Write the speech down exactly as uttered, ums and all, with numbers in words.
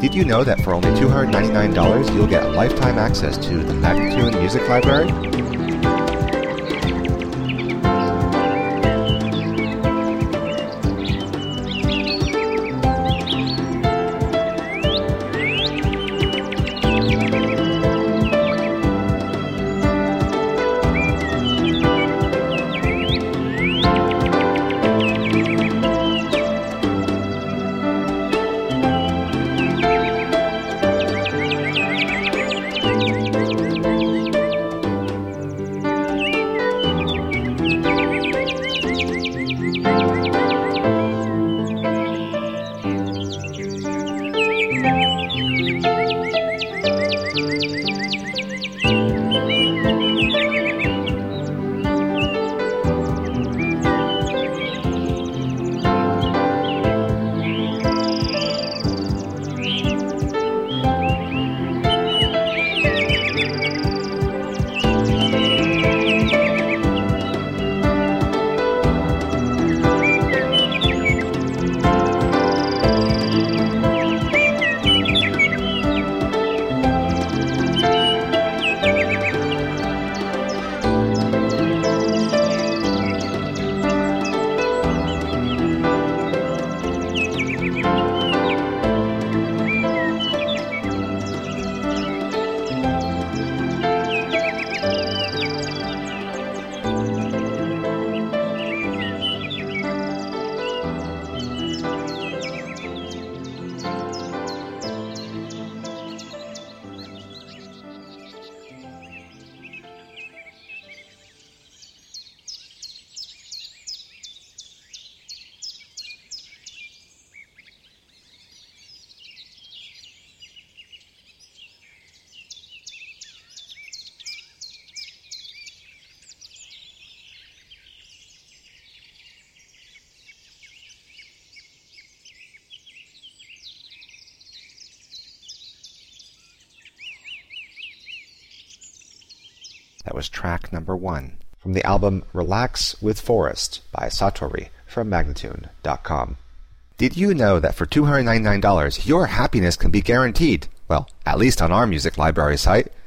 Did you know that for only two hundred ninety-nine dollars you'll get lifetime access to the Magnatune Music Library? That was track number one from the album Relax with Forest by Satori from Magnatune dot com. Did you know that for two hundred ninety-nine dollars your happiness can be guaranteed? Well, at least on our music library site.